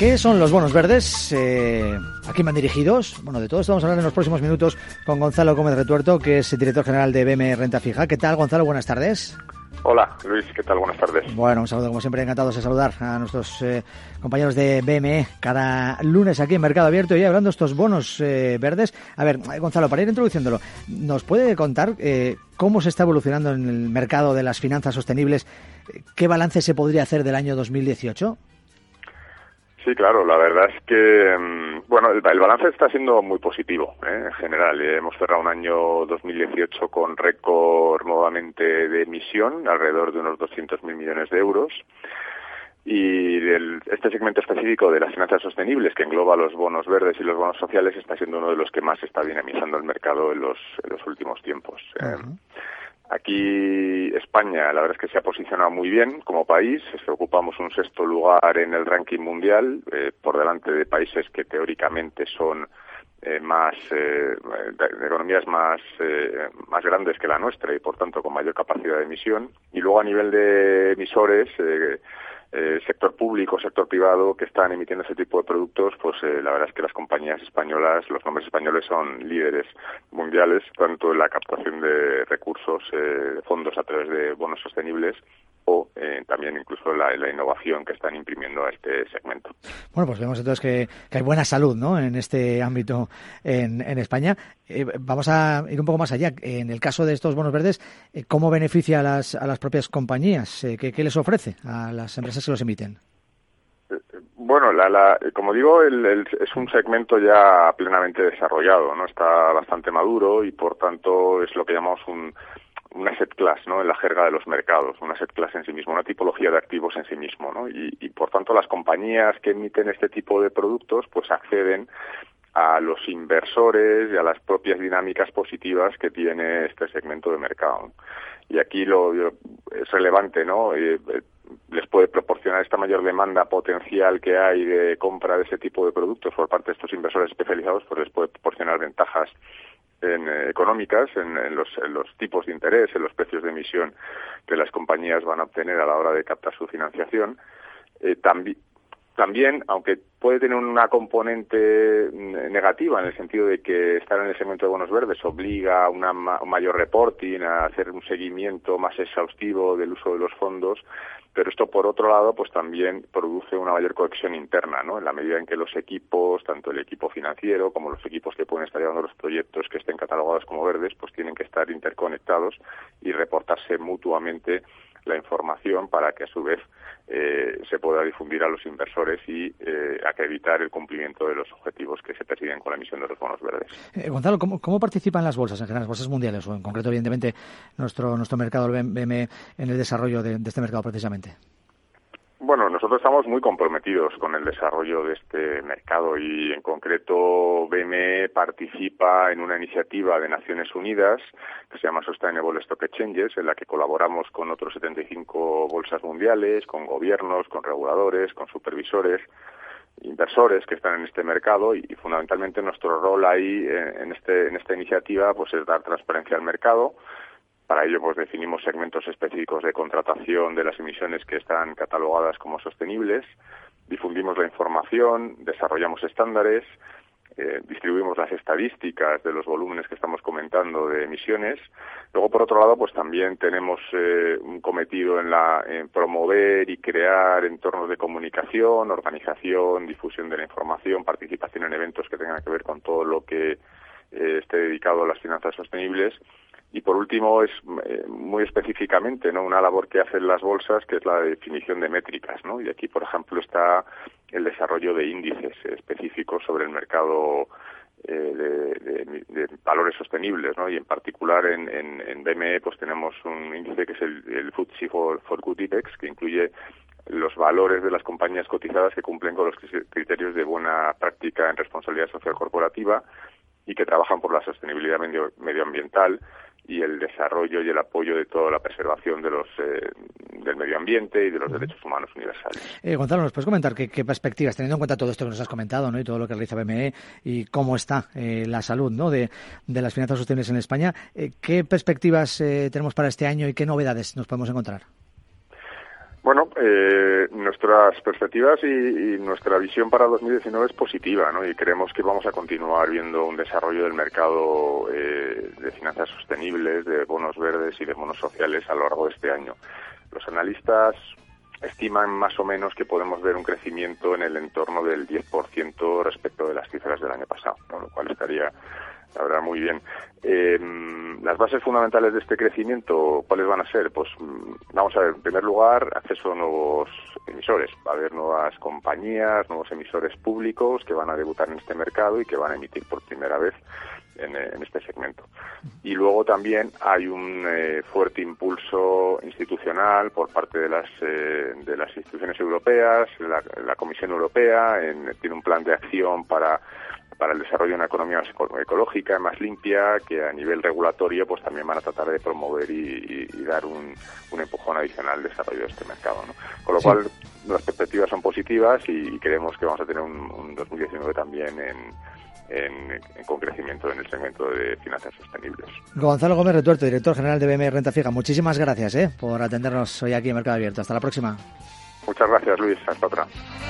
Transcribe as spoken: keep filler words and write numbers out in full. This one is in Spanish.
¿Qué son los bonos verdes? Eh, ¿A quién van dirigidos? Bueno, de todo esto vamos a hablar en los próximos minutos con Gonzalo Gómez Retuerto, que es director general de B M E Renta Fija. ¿Qué tal, Gonzalo? Buenas tardes. Hola, Luis, ¿qué tal? Buenas tardes. Bueno, un saludo, como siempre, encantados de saludar a nuestros eh, compañeros de B M E cada lunes aquí en Mercado Abierto y hablando de estos bonos eh, verdes. A ver, Gonzalo, para ir introduciéndolo, ¿nos puede contar eh, cómo se está evolucionando en el mercado de las finanzas sostenibles? ¿Qué balance se podría hacer del año dos mil dieciocho? Sí, claro, la verdad es que, bueno, el, el balance está siendo muy positivo, ¿eh? En general. Eh, hemos cerrado un año dos mil dieciocho con récord nuevamente de emisión, alrededor de unos doscientos mil millones de euros. Y el, este segmento específico de las finanzas sostenibles, que engloba los bonos verdes y los bonos sociales, está siendo uno de los que más está dinamizando el mercado en los, en los últimos tiempos. Uh-huh. Eh, Aquí España, la verdad es que se ha posicionado muy bien como país. Ocupamos un sexto lugar en el ranking mundial, eh, por delante de países que teóricamente son eh, más eh, de economías más eh, más grandes que la nuestra y por tanto con mayor capacidad de emisión. Y luego a nivel de emisores, eh, eh, sector público, sector privado que están emitiendo ese tipo de productos, pues eh, la verdad es que las compañías españolas, los nombres españoles son líderes mundiales, tanto en la captación de recursos, eh, de fondos a través de bonos sostenibles, o eh, también incluso la, la innovación que están imprimiendo a este segmento. Bueno, pues vemos entonces que, que hay buena salud, ¿no?, en este ámbito en, en España. Eh, vamos a ir un poco más allá. En el caso de estos bonos verdes, eh, ¿cómo beneficia a las, a las propias compañías? Eh, ¿qué, ¿Qué les ofrece a las empresas que los emiten? Bueno, la, la, como digo, el, el, es un segmento ya plenamente desarrollado, ¿no? Está bastante maduro y, por tanto, es lo que llamamos un un asset class, ¿no?, en la jerga de los mercados, un asset class en sí mismo, una tipología de activos en sí mismo, ¿no? Y, y por tanto las compañías que emiten este tipo de productos pues acceden a los inversores y a las propias dinámicas positivas que tiene este segmento de mercado. Y aquí lo es relevante, ¿no? Eh, les puede proporcionar esta mayor demanda potencial que hay de compra de ese tipo de productos por parte de estos inversores especializados, pues les puede proporcionar ventajas en, eh, económicas, en, en, los, en los tipos de interés, en los precios de emisión que las compañías van a obtener a la hora de captar su financiación. Eh, también, también, aunque puede tener una componente negativa en el sentido de que estar en el segmento de bonos verdes obliga a una, un mayor reporting, a hacer un seguimiento más exhaustivo del uso de los fondos, pero esto, por otro lado, pues también produce una mayor cohesión interna, ¿no? En la medida en que los equipos, tanto el equipo financiero como los equipos que pueden estar llevando los proyectos que estén catalogados como verdes, pues tienen que estar interconectados y reportarse mutuamente la información para que a su vez eh, se pueda difundir a los inversores y eh, acreditar el cumplimiento de los objetivos que se persiguen con la emisión de los bonos verdes. Eh, Gonzalo, ¿cómo, ¿cómo participan las bolsas en general, las bolsas mundiales o en concreto, evidentemente, nuestro nuestro mercado, el B M E, en el desarrollo de, de este mercado precisamente? Bueno, nosotros estamos muy comprometidos con el desarrollo de este mercado y, en concreto, B M E participa en una iniciativa de Naciones Unidas que se llama Sustainable Stock Exchanges, en la que colaboramos con otros setenta y cinco bolsas mundiales, con gobiernos, con reguladores, con supervisores, inversores que están en este mercado y, y fundamentalmente nuestro rol ahí en, en, este, en esta iniciativa pues es dar transparencia al mercado. Para ello, pues definimos segmentos específicos de contratación de las emisiones que están catalogadas como sostenibles, difundimos la información, desarrollamos estándares, eh, distribuimos las estadísticas de los volúmenes que estamos comentando de emisiones. Luego, por otro lado, pues también tenemos eh, un cometido en, la, en promover y crear entornos de comunicación, organización, difusión de la información, participación en eventos que tengan que ver con todo lo que eh, esté dedicado a las finanzas sostenibles. Y por último es eh, muy específicamente, ¿no?, una labor que hacen las bolsas, que es la definición de métricas, ¿no? Y aquí, por ejemplo, está el desarrollo de índices específicos sobre el mercado eh, de, de, de valores sostenibles, ¿no? Y en particular en, en, en B M E pues tenemos un índice que es el, el F T S E for, for Good Index, que incluye los valores de las compañías cotizadas que cumplen con los criterios de buena práctica en responsabilidad social corporativa y que trabajan por la sostenibilidad medio, medioambiental y el desarrollo y el apoyo de toda la preservación de los eh, del medio ambiente y de los uh-huh. derechos humanos universales. Eh, Gonzalo, ¿nos puedes comentar qué, qué perspectivas, teniendo en cuenta todo esto que nos has comentado, ¿no?, y todo lo que realiza B M E y cómo está eh, la salud, ¿no?, de, de las finanzas sostenibles en España, eh, qué perspectivas eh, tenemos para este año y qué novedades nos podemos encontrar? Bueno, eh, nuestras perspectivas y, y nuestra visión para dos mil diecinueve es positiva, ¿no? Y creemos que vamos a continuar viendo un desarrollo del mercado eh, de finanzas sostenibles, de bonos verdes y de bonos sociales a lo largo de este año. Los analistas estiman más o menos que podemos ver un crecimiento en el entorno del diez por ciento respecto de las cifras del año pasado, ¿no? Lo cual estaría, la verdad, muy bien. Eh, las bases fundamentales de este crecimiento, ¿cuáles van a ser? Pues vamos a ver, en primer lugar, acceso a nuevos emisores. Va a haber nuevas compañías, nuevos emisores públicos que van a debutar en este mercado y que van a emitir por primera vez en, en este segmento. Y luego también hay un eh, fuerte impulso institucional por parte de las eh, de las instituciones europeas. La, la Comisión Europea en, tiene un plan de acción para para el desarrollo de una economía más ecológica, más limpia, que a nivel regulatorio pues también van a tratar de promover y, y, y dar un, un empujón adicional al desarrollo de este mercado, ¿no? Con lo sí. cual, las perspectivas son positivas y creemos que vamos a tener un, un dos mil diecinueve también en, en, en con crecimiento en el segmento de finanzas sostenibles. Gonzalo Gómez Retuerto, director general de B M E Renta Fija, muchísimas gracias eh, por atendernos hoy aquí en Mercado Abierto. Hasta la próxima. Muchas gracias, Luis. Hasta otra.